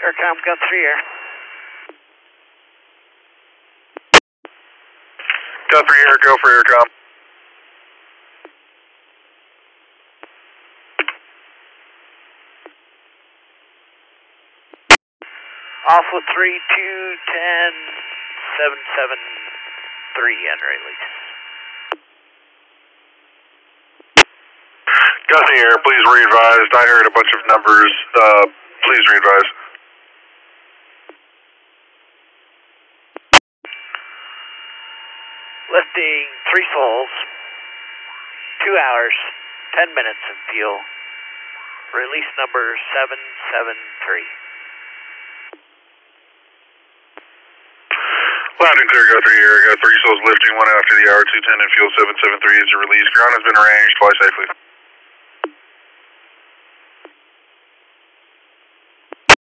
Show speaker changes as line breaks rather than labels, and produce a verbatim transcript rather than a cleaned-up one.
Aircom, got three air.
Got three air, go for Aircom.
Off with three, two, ten, seven, seven, three, and release.
Got the air, please re-advise. I heard a bunch of numbers. Uh, please re-advise.
Lifting three souls, two hours, ten minutes in fuel. Release number seven seven three.
Loud and clear, got three air, got three souls lifting, one after the hour, two ten and fuel seven seven three is a release. Ground has been arranged, fly safely.